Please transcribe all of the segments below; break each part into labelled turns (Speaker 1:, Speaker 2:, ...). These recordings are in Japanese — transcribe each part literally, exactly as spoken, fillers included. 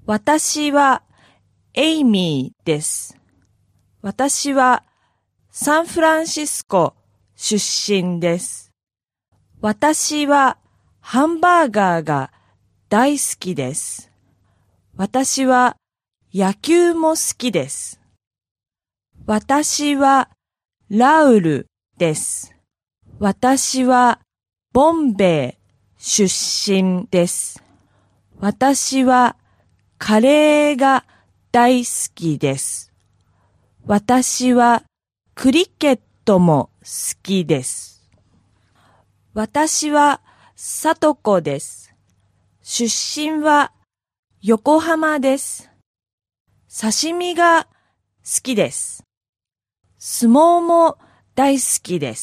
Speaker 1: 私はエイミーです。私はサンフランシスコ出身です。私はハンバーガーが大好きです。私は野球も好きです。私はラウルです。私はボンベイ出身です。私はカレーが大好きです。私はクリケットも好きです。私はさとこです。出身は横浜です。刺身が好きです。相撲も大好きです。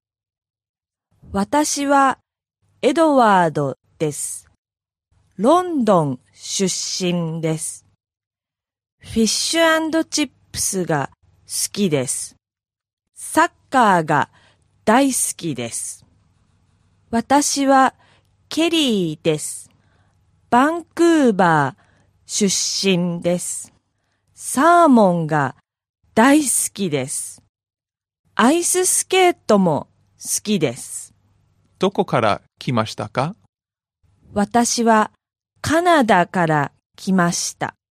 Speaker 1: 私はエドワードです。ロンドン出身です。フィッシュ&チップスが好きです。サッカーが大好きです。私はケリーです。バンクーバー出身です。サーモンが大好きです。アイススケートも好きです。
Speaker 2: どこから来ましたか？
Speaker 1: 私はカナダから来ました。